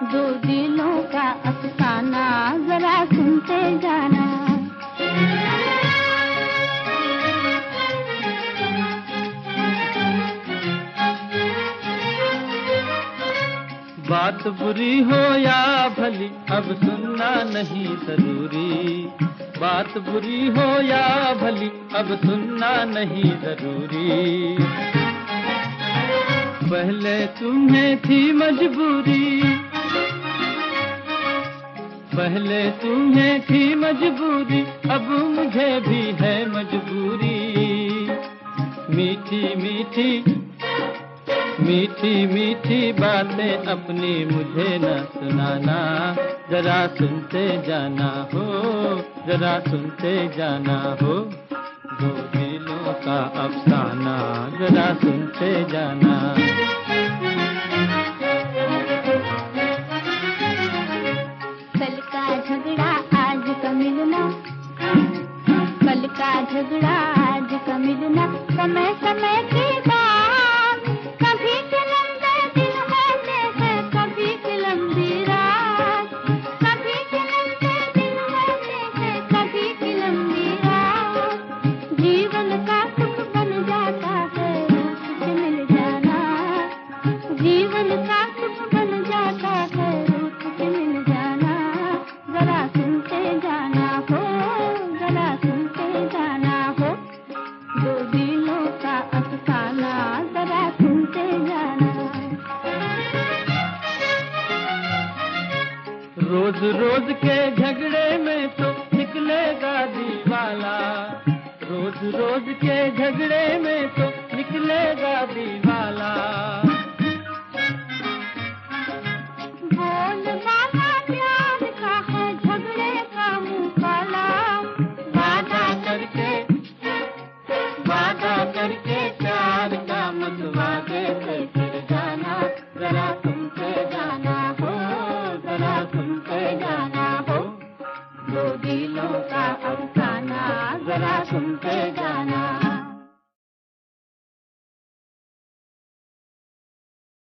दो दिलों का अफसाना जरा सुनते जाना। बात बुरी हो या भली अब सुनना नहीं जरूरी। बात बुरी हो या भली अब सुनना नहीं जरूरी। पहले तुम्हें थी मजबूरी, पहले तुम्हें थी मजबूरी, अब मुझे भी है मजबूरी। मीठी मीठी मीठी मीठी बातें अपनी मुझे न सुनाना, जरा सुनते जाना हो, जरा सुनते जाना हो। दो दिलों का अफसाना जरा सुनते जाना। कल का झगड़ा आज का मिलना, कल का झगड़ा आज का मिलना, समय समय की बात। कभी के लंबे दिन होते हैं, कभी के लंबी रात। कभी के लंबे दिन होते हैं, कभी के लंबी रात। जीवन का सुख बन जाता है रूठ के मिल जाना। जीवन का सुख बन जाता है रूठ के मिल जाना। जरा सुनते जाना हो, जरा सुनते जाना हो। दो दिलों का अफसाना जरा सुनते जाना। रोज रोज के झगड़े में तो निकलेगा दीवाला, रोज रोज के झगड़े में तो निकलेगा दीवाला। बोल बाबा प्यार का है, झगड़े का मुंह काला। वादा करके प्यार का मत वादे से फिर जाना, जरा सुनते जाना हो, जरा सुनते जाना हो। दो दिलों का अफसाना जरा सुनते जाना।